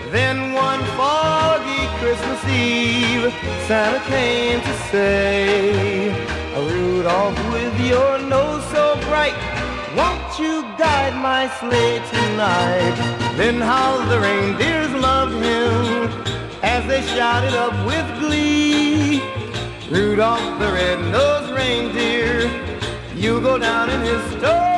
Then one foggy Christmas Eve, Santa came to say, Rudolph, with your nose so bright, won't you guide my sleigh tonight? Then how the reindeers loved him as they shouted up with glee, Rudolph the red-nosed reindeer, you'll go down in history.